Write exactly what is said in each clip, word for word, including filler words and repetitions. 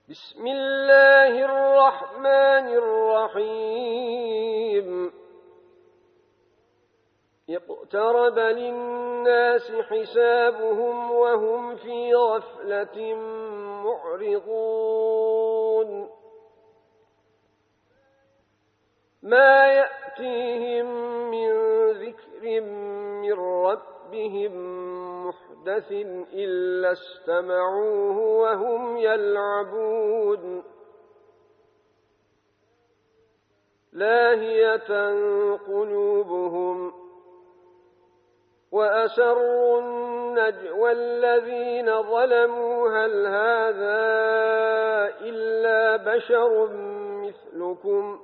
بسم الله الرحمن الرحيم اقترب للناس حسابهم وهم في غفلة معرضون ما يأتيهم من ذكر من ربهم محدث إلا استمعوه وهم يلعبون لاهية قلوبهم وأسروا النجوى الذين ظلموا هل هذا إلا بشر مثلكم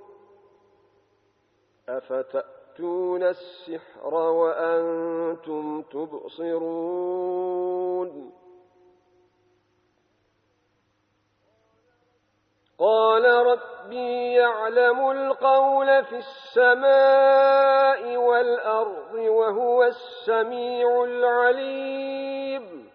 أفتأتون السحر وأنتم تبصرون قال ربي يعلم القول في السماء والأرض وهو السميع العليم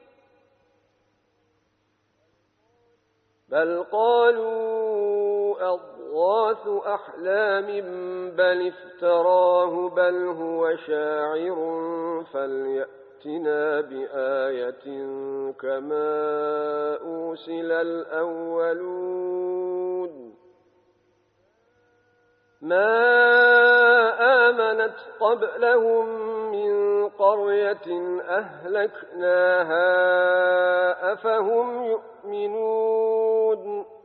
بل قالوا أضغاث أحلام بل افتراه بل هو شاعر فليأتنا بآية كما أرسل الأولون ما آمنت قبلهم من قرية أهلكناها أفهم يؤمنون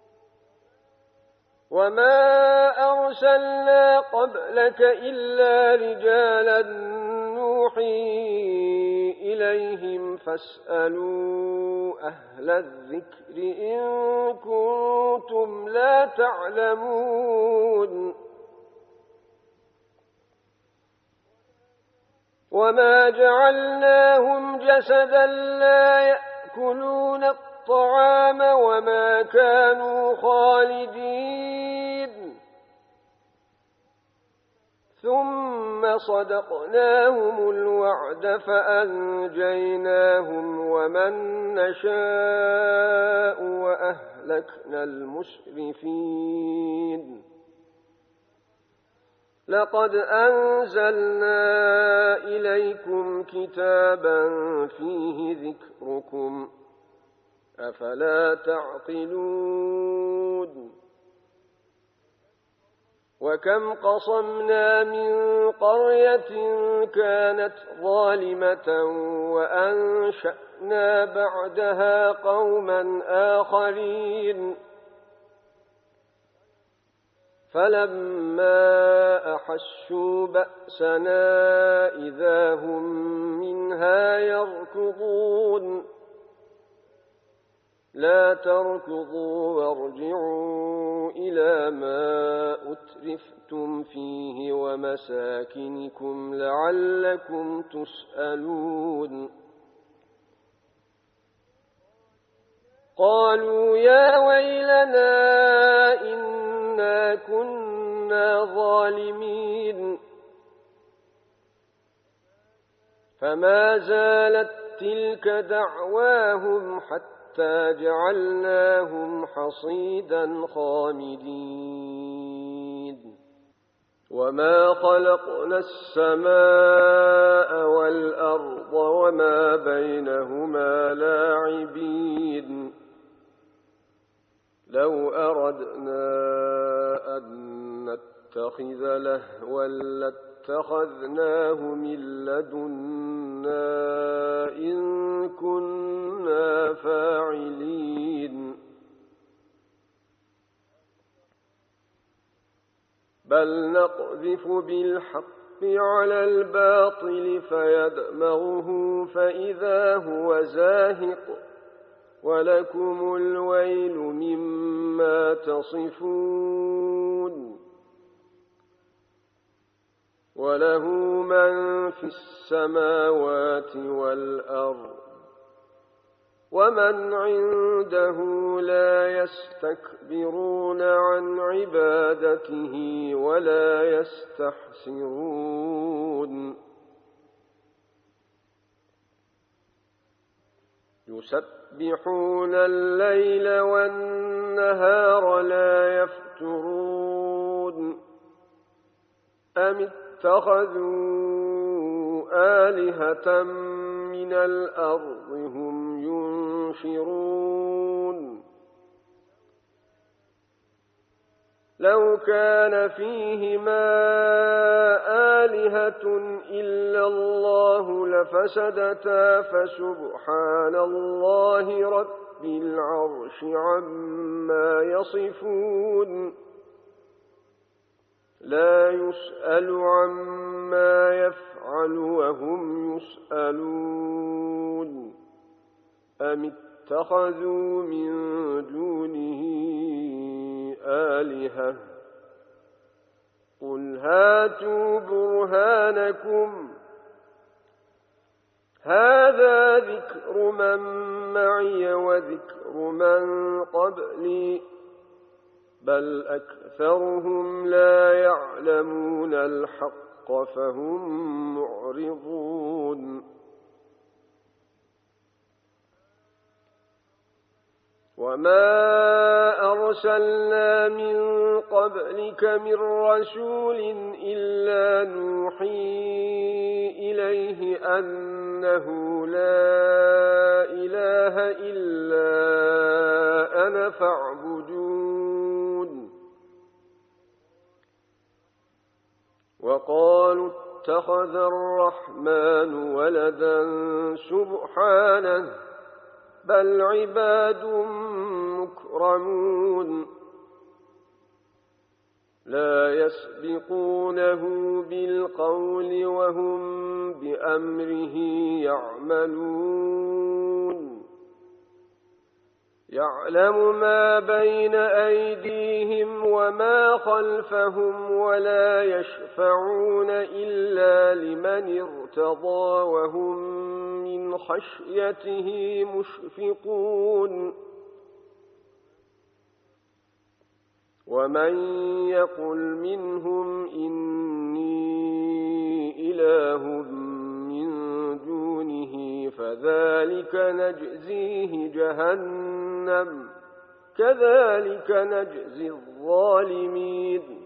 وما أرسلنا قبلك إلا رجالا نوحي إليهم فاسألوا أهل الذكر إن كنتم لا تعلمون وما جعلناهم جسدا لا يأكلون الطعام وما كانوا خالدين ثم صدقناهم الوعد فأنجيناهم ومن نشاء وأهلكنا المسرفين لقد أنزلنا إليكم كتابا فيه ذكركم أفلا تعقلون وكم قصمنا من قرية كانت ظالمة وأنشأنا بعدها قوما آخرين فلما أحسوا بأسنا إذا هم منها يركضون لا تركضوا وارجعوا إلى ما أترفتم فيه ومساكنكم لعلكم تسألون قالوا يا ويلنا إنا كنا ظالمين فما زالت تلك دعواهم حتى حتى جعلناهم حصيدا خامدين وما خلقنا السماء والأرض وما بينهما لاعبين لو أردنا أن نتخذ لهوا لاتخذناه من لدنا إن كنا فاعلين بل نقذف بالحق على الباطل فيدمغه فإذا هو زاهق ولكم الويل مما تصفون وله من في السماوات والأرض ومن عنده لا يستكبرون عن عبادته ولا يستحسرون يسبحون الليل والنهار والنهار لا يفترون أم اتخذوا آلهة من الأرض هم ينشرون لو كان فيهما آلهة إلا الله لفسدتا فسبحان الله رب العرش عما يصفون لا يسأل عما يفعل وهم يسألون أم اتخذوا من دونه آلهة قل هاتوا برهانكم هذا ذكر من معي وذكر من قبلي بل أكثرهم لا يعلمون الحق فهم معرضون وما أرسلنا من قبلك من رسول إلا نوحي إليه أنه لا إله إلا أنا فاعبدون وقالوا اتخذ الرحمن ولدا سبحانه بل عباد مكرمون لا يسبقونه بالقول وهم بأمره يعملون يعلم ما بين أيديهم وما خلفهم ولا يشفعون إلا لمن ارتضى وهم من خشيته مشفقون ومن يقل منهم إني إله من دونه فذلك نجزيه جهنم كذلك نجزي الظالمين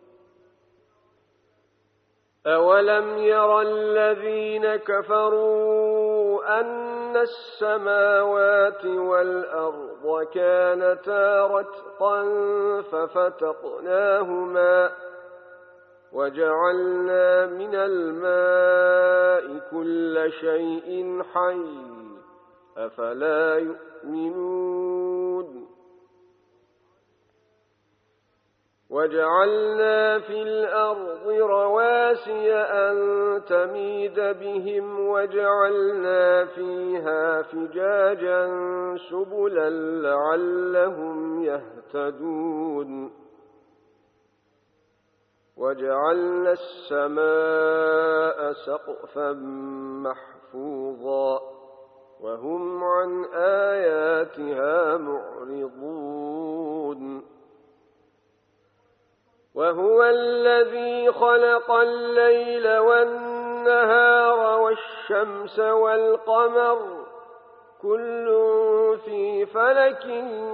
أولم ير الذين كفروا أن السماوات والأرض كانتا رتقا ففتقناهما وجعلنا من الماء كل شيء حي أفلا يؤمنون وجعلنا في الأرض رواسي أن تميد بهم وجعلنا فيها فجاجا سبلا لعلهم يهتدون وجعلنا السماء سقفا محفوظا وهم عن آياتها معرضون وهو الذي خلق الليل والنهار والشمس والقمر كل في فلك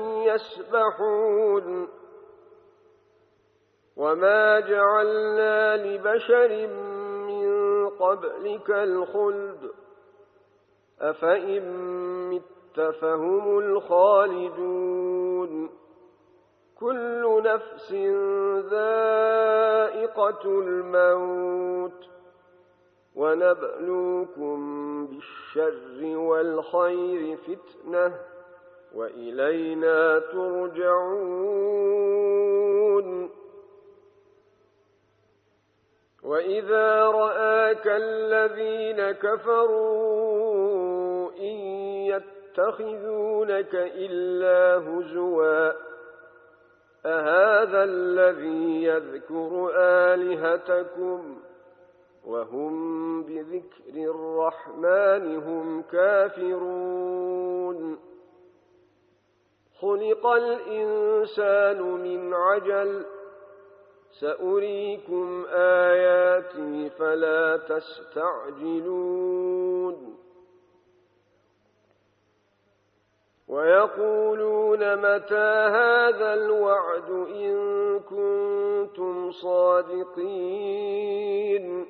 يسبحون وما جعلنا لبشر من قبلك الخلد أفإن مت فهم الخالدون كل نفس ذائقة الموت ونبلوكم بالشر والخير فتنة وإلينا ترجعون وإذا رآك الذين كفروا إن يتخذونك إلا هزوا أهذا الذي يذكر آلهتكم وهم بذكر الرحمن هم كافرون خلق الإنسان من عجل سأريكم آياتي فلا تستعجلون ويقولون متى هذا الوعد إن كنتم صادقين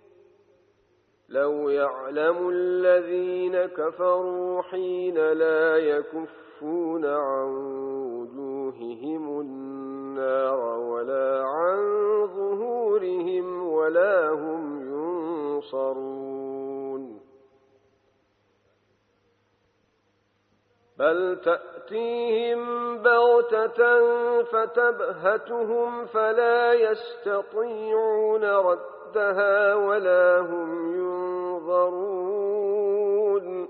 لو يعلم الذين كفروا حين لا يكفون عن وجوههم النار ولا عن ظهورهم ولا هم ينصرون بل تأتيهم بغتة فتبهتهم فلا يستطيعون ردها ولا هم ينظرون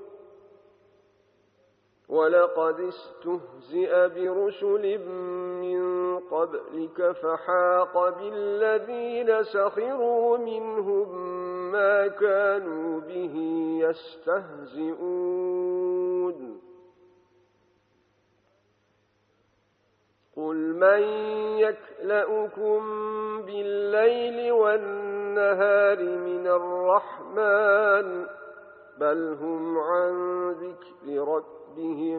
ولقد استهزئ برسل من قبلك فحاق بالذين سخروا منهم ما كانوا به يستهزئون قل من يكلؤكم بالليل والنهار من الرحمن بل هم عن ذكر ربهم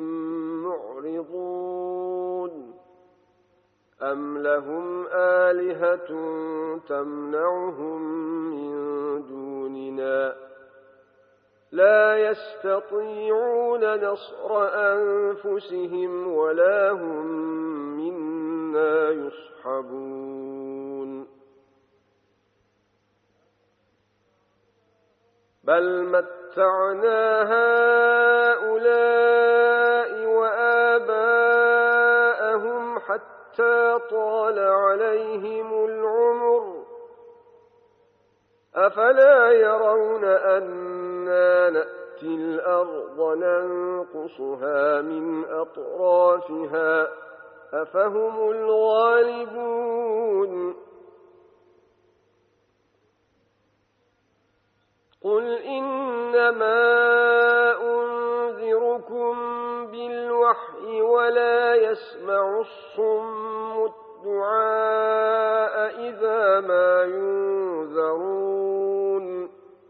معرضون أم لهم آلهة تمنعهم من دوننا لا يستطيعون نصر أنفسهم ولا هم منا يصحبون بل متعنا هؤلاء وآباءهم حتى طال عليهم العمر أفلا يرون أنا نأتي الأرض ننقصها من أطرافها أفهم الغالبون قل إنما أنذركم بالوحي ولا يسمع الصم الدعاء إذا ما ينذرون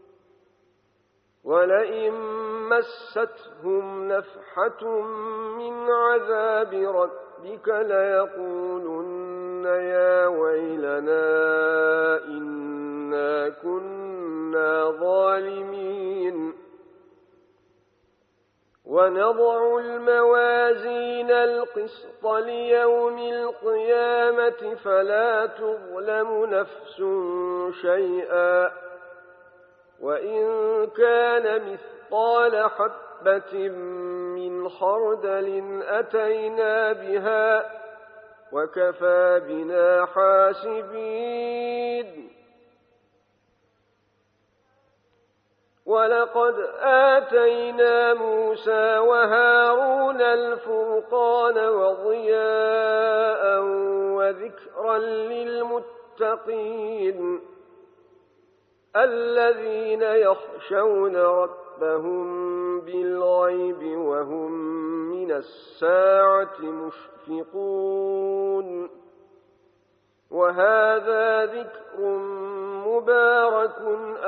ولئن مستهم نفحة من عذاب ربك ليقولن يا ويلنا إنا كنا ظالمين ونضع الموازين القسط ليوم القيامة فلا تظلم نفس شيئا وإن كان مثقال حبة من خردل أتينا بها وكفى بنا حاسبين ولقد آتينا موسى وهارون الفرقان وضياء وذكرا للمتقين الذين يخشون ربهم بالغيب وهم من الساعة مشفقون وهذا ذكر مبارك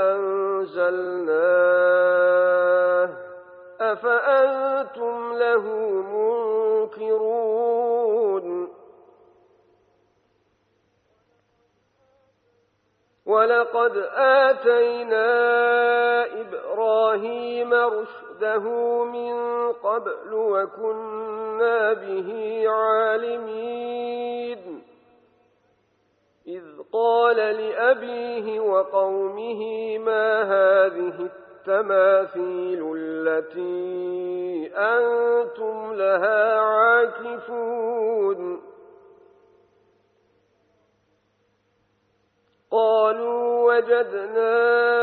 أنزلناه أفأنتم له منكرون ولقد آتينا إبراهيم رشده من قبل وكنا به عالمين إذ قال لأبيه وقومه ما هذه التماثيل التي أنتم لها عاكفون قالوا وجدنا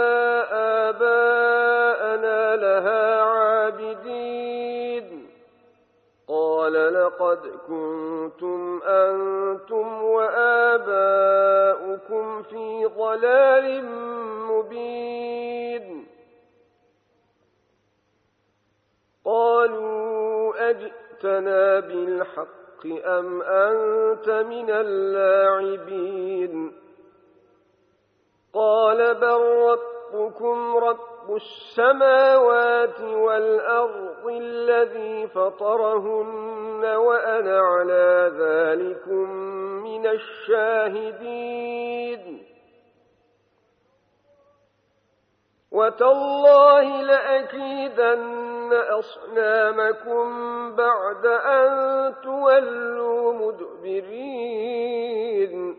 آباءنا لها عابدين قال لقد كنتم أنتم وآباؤكم في ضلال مبين قالوا أجئتنا بالحق أم أنت من اللاعبين قال بل ربكم رب رب السماوات والأرض الذي فطرهن وأنا على ذلكم من الشاهدين وتالله لأكيدن أصنامكم بعد أن تولوا مدبرين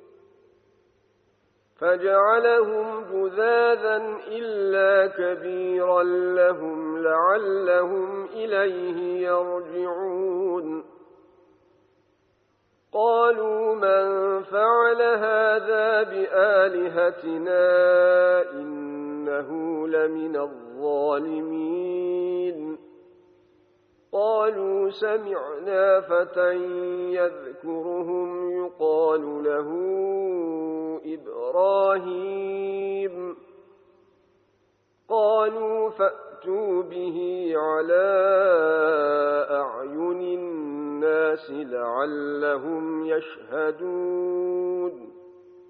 فجعلهم جذاذا إلا كبيرا لهم لعلهم إليه يرجعون قالوا من فعل هذا بآلهتنا إنه لمن الظالمين قالوا سمعنا فتى يذكرهم يقال له إبراهيم قالوا فأتوا به على أعين الناس لعلهم يشهدون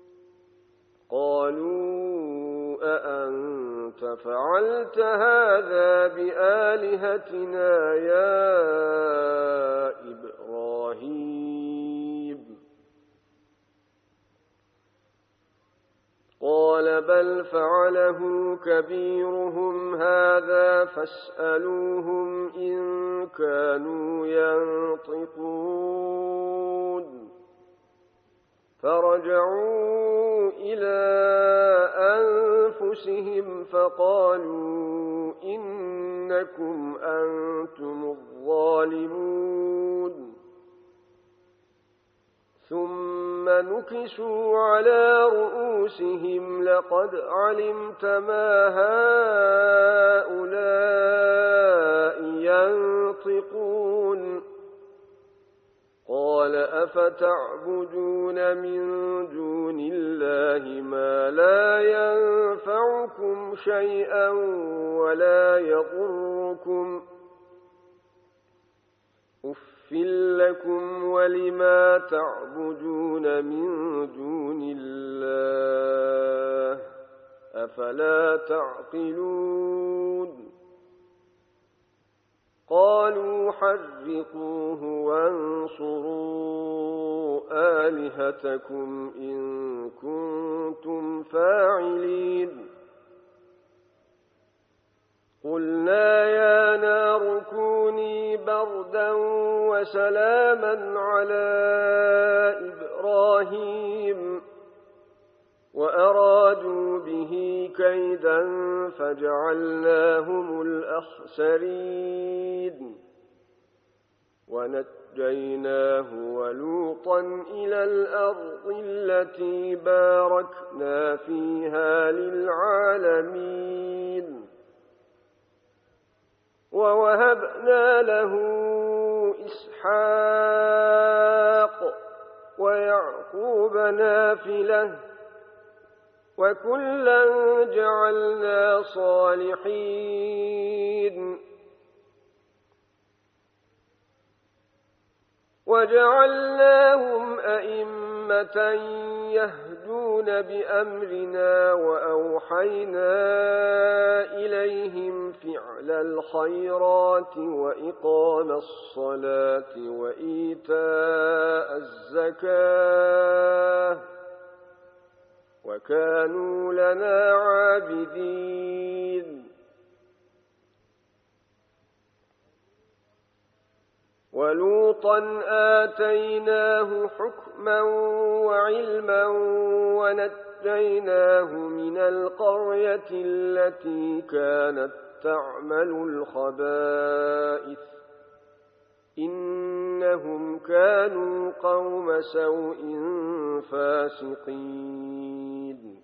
قالوا أأنت فعلت هذا بآلهتنا يا إبراهيم قال بل فعله كبيرهم هذا فاسألوهم إن كانوا ينطقون فرجعوا إلى أنفسهم فقالوا إنكم أنتم الظالمون ثم نكسوا على رؤوسهم لقد علمت ما هؤلاء ينطقون قال أفتعبدون من دون الله ما لا ينفعكم شيئا ولا يضركم أفل لكم ولما تعبدون من دون الله أفلا تعقلون قالوا حرقوه وانصروا آلهتكم إن كنتم فاعلين قلنا يا نار كوني بردا وسلاما على إبراهيم وأرادوا به كيدا فجعلناهم الأخسرين ونجيناه ولوطا إلى الأرض التي باركنا فيها للعالمين ووهبنا له إسحاق ويعقوب نافلة وكلا جعلنا صالحين وجعلناهم أئمة يهدون بأمرنا وأوحينا إليهم فعل الخيرات وإقام الصلاة وإيتاء الزكاة وكانوا لنا عابدين ولوطا آتيناه حكما وعلما ونجيناه من القرية التي كانت تعمل الخبائث إنهم كانوا قوم سوء فاسقين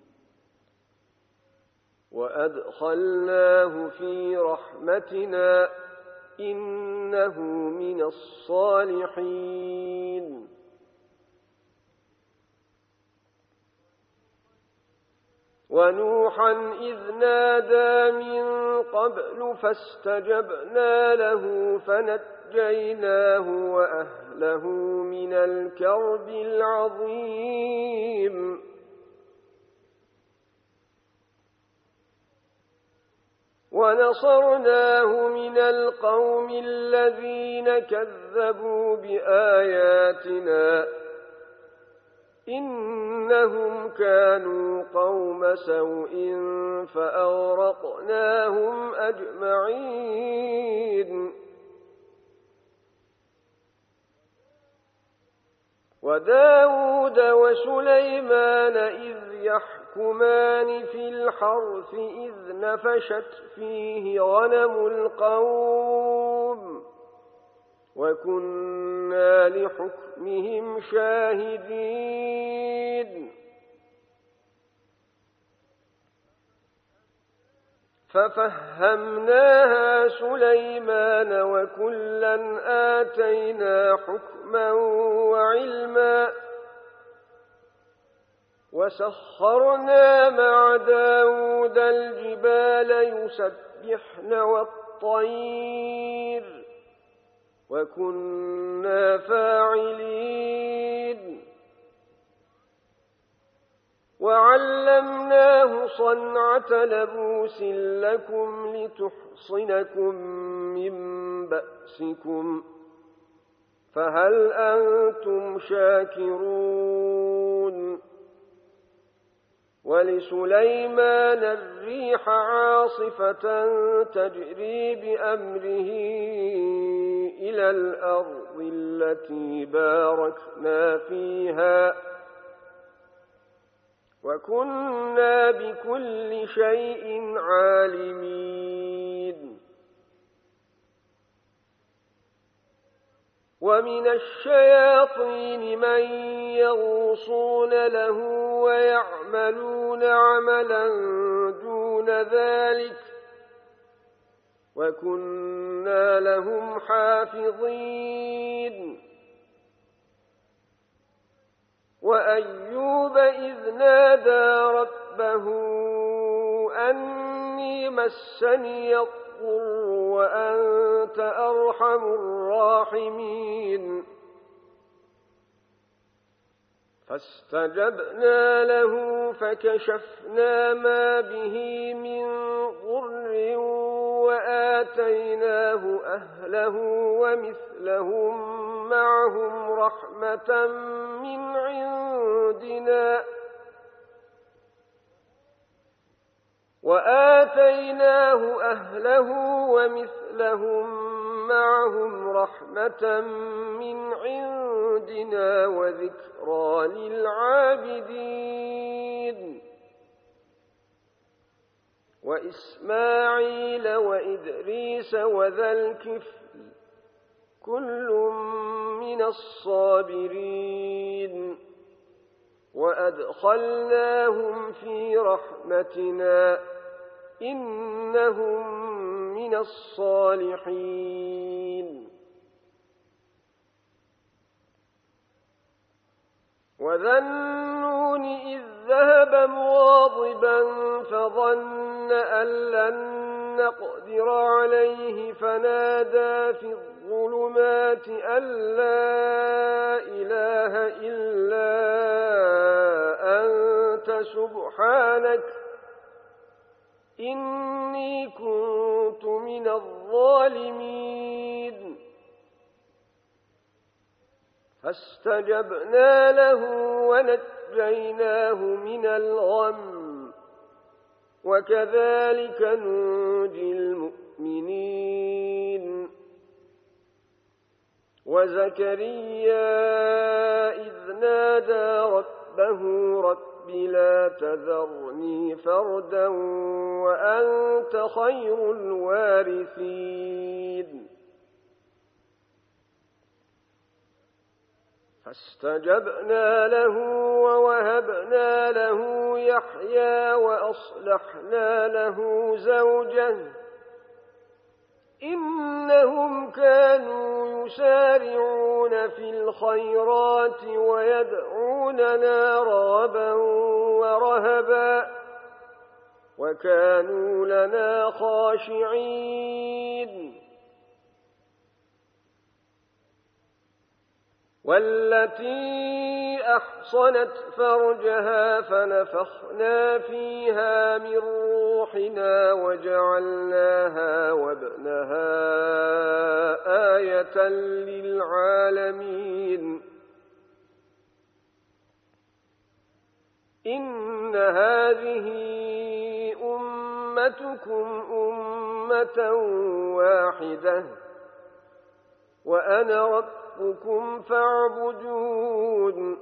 وأدخلناه في رحمتنا إنه من الصالحين ونوحا إذ نادى من قبل فاستجبنا له فنجيناه وأهله من الكرب العظيم ونصرناه من القوم الذين كذبوا بآياتنا إنهم كانوا قوم سوء فأغرقناهم أجمعين وداود وسليمان إذ يحكمان في الحرث إذ نفشت فيه غنم القوم وكنا لحكمهم شاهدين ففهمناها سليمان وكلا آتينا حكما وعلما وسخرنا مع داود الجبال يسبحن والطير وكنا فاعلين وعلمناه صنعة لبوس لكم لتحصنكم من بأسكم فهل أنتم شاكرون ولسليمان الريح عاصفة تجري بأمره إلى الأرض التي باركنا فيها وكنا بكل شيء عالمين ومن الشياطين من يغوصون له ويعملون عملا دون ذلك وكنا لهم حافظين وأيوب إذ نادى ربه أني مسني الضر وأنت أرحم الراحمين فاستجبنا له فكشفنا ما به من ضر وآتيناه أهله ومثلهم معهم رحمة من عندنا وآتيناه أهله ومثلهم معهم رحمة من عندنا وذكرى للعابدين وإسماعيل وإدريس وذا الكفل كل من الصابرين وأدخلناهم في رحمتنا إنهم من الصالحين وذا النون إذ ذهب مغاضبا فظن أن لن نقدر عليه فنادى في الظلمات أن لا إله إلا أنت سبحانك إني كنت من الظالمين فاستجبنا له ونجيناه من الغم وكذلك ننجي المؤمنين وزكريا إذ نادى ربه رب لا تذرني فردا وأنت خير الوارثين فاستجبنا له ووهبنا له يحيى وأصلحنا له زوجه إنهم كانوا يسارعون في الخيرات ويدعوننا رغبا ورهبا وكانوا لنا خاشعين والتي أحصنت فرجها فنفخنا فيها من روحنا وجعلناها وابنها آية للعالمين إن هذه أمتكم أمة واحدة وأنا ربكم فاعبدون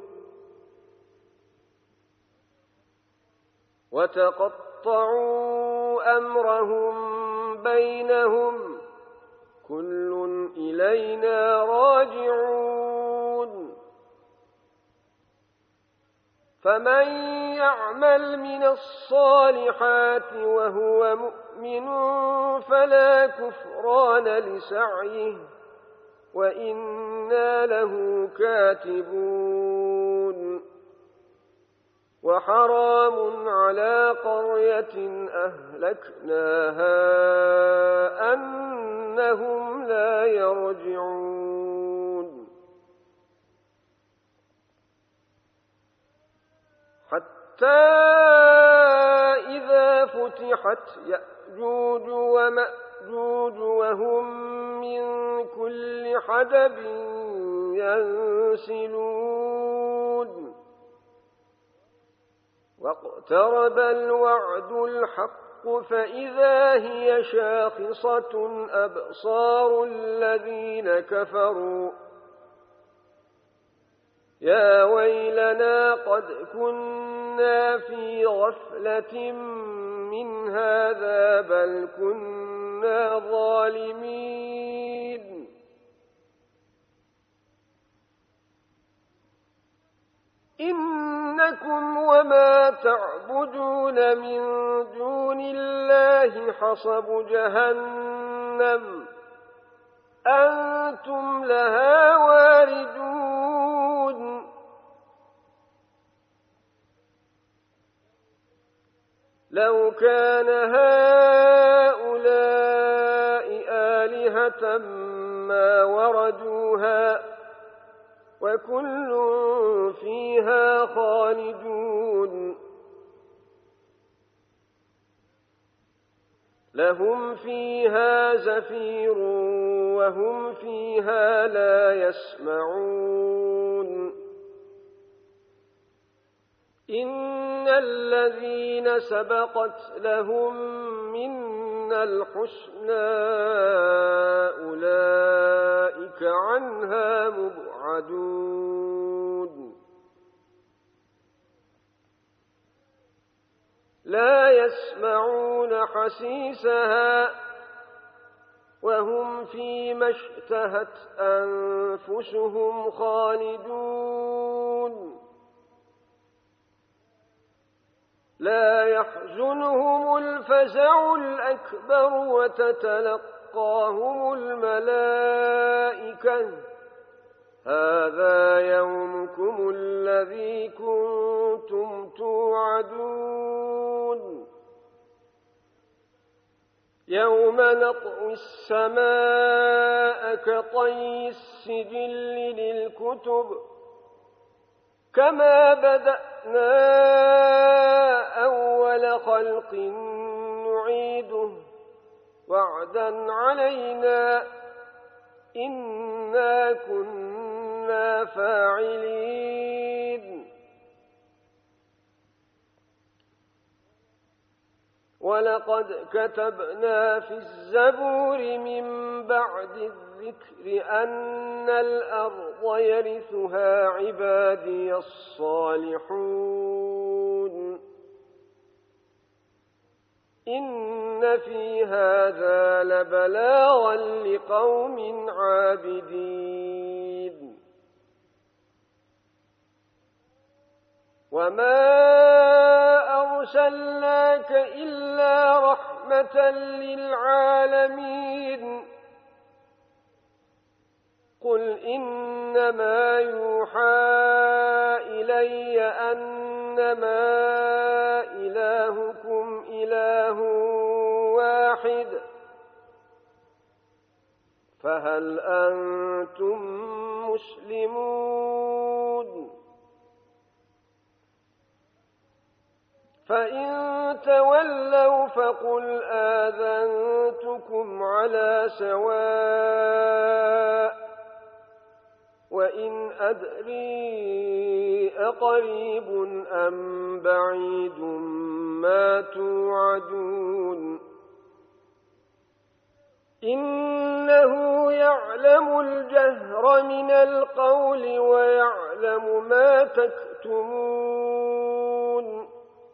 وتقطعوا أمرهم بينهم كل إلينا راجعون فمن يعمل من الصالحات وهو مؤمن فلا كفران لسعيه وإنا له كاتبون وحرام على قرية أهلكناها أنهم لا يرجعون حتى إذا فتحت يأجوج ومأجوج وهم من كل حدب ينسلون واقترب الوعد الحق فإذا هي شاخصة أبصار الذين كفروا يا ويلنا قد كنا في غفلة من هذا بل كنا ظالمين إنكم وما تعبدون من دون الله حصب جهنم أنتم لها واردون لو كان هؤلاء آلهة ما وردوها وكل فيها خالدون لهم فيها زفير وهم فيها لا يسمعون إن الذين سبقت لهم منا الحسنى أولئك عنها مبعدون لا يسمعون حسيسها وهم فيما اشتهت أنفسهم خالدون لا يحزنهم الفزع الأكبر وتتلقاهم الملائكة هذا يومكم الذي كنتم توعدون يوم نطوي السماء كطي السجل للكتب كما بدأنا أول خلق نعيده وعدا علينا إنا كنا فاعلين ولقد كتبنا في الزبور من بعد الذكر أن الأرض يرثها عبادي الصالحون إن في هذا لبلاغا لقوم عابدين وما أرسلناك إلا رحمة للعالمين قل إنما يوحى إلي أنما إلهكم إله واحد فهل أنتم مسلمون فإن تولوا فقل آذنتكم على سواء وإن أدري أقريب أم بعيد ما توعدون إنه يعلم الجهر من القول ويعلم ما تكتمون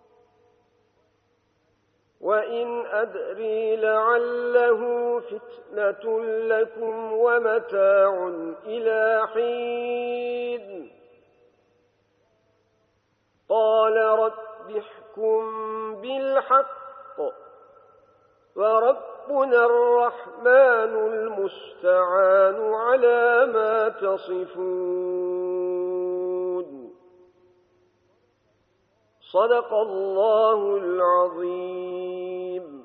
وإن أدري لعله فتنة لكم ومتاع إلى حين قال رب احكم بالحق وربنا الرحمن المستعان على ما تصفون صدق الله العظيم.